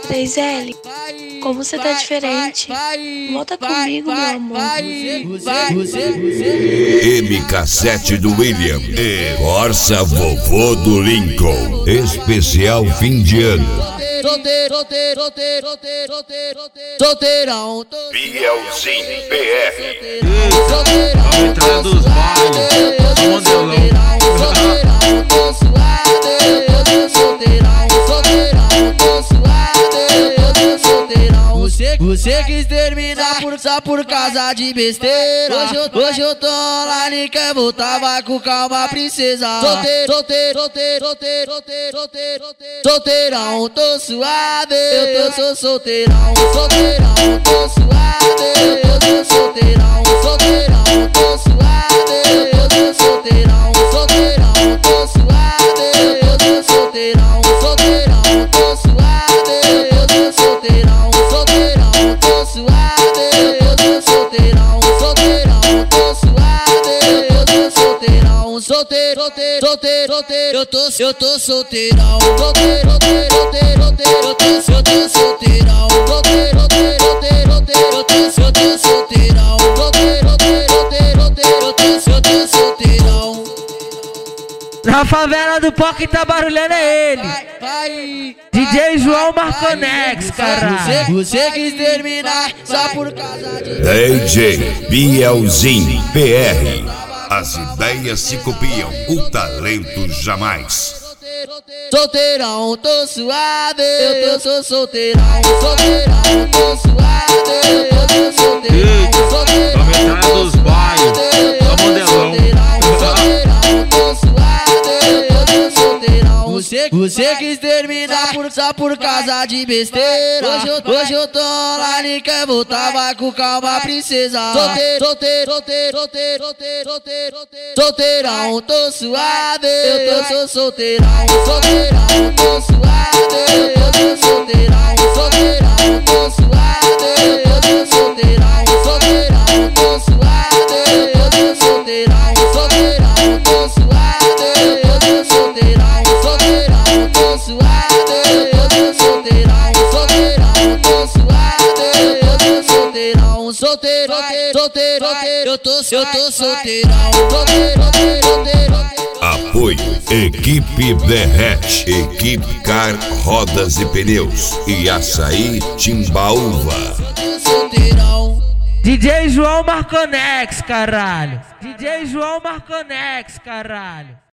6L, como você tá diferente. Volta comigo, meu amor. MK7 do William e Corsa Vovô do Lincoln. Especial fim de ano. Solteirão, Bielzinho PR. Entrada dos bailes, modelão. tô suado, eu tô solteirão, tô suado, eu tô solteirão. Você quis terminar só por causa de besteira. Hoje eu tô online, quer voltar, vai com calma, princesa. Solteirão, tô suave, eu tô solteirão, tô suave, eu tô solteirão, tô suave, eu tô solteirão, tô suave, eu tô solteirão, tô suave, eu tô solteirão, tô suave, eu tô solteirão, tô suave, eu tô solteirão, eu tô solteirão, eu tô solteirão, Na favela do Pó, quem tá barulhando é ele, DJ João Marconex, caralho. Você quis terminar só por causa de DJ Bielzinho PR. As ideias se copiam, o talento jamais. Solteirão, tô suave, eu tô solteirão, tô suave, eu tô solteirão, Entrada dos bailes, modelão. tô suave, eu tô solteirão. Você quis terminar só por causa de besteira. Hoje eu tô online, quer voltar, vai com calma, princesa. Solteirão, tô suave, eu tô solteirão, tô suave, eu tô solteirão, tô suave, eu tô solteirão, tô suave, eu tô solteirão, tô suave, eu tô solteirão, tô suave, eu tô solteirão, tô suave, eu tô solteirão, eu tô solteirão, Apoio Equipe Derrete, Equipe Car Rodas e Pneus e Açaí Timbaúva. solteirão. DJ João Marconex, caralho. DJ João Marconex, caralho.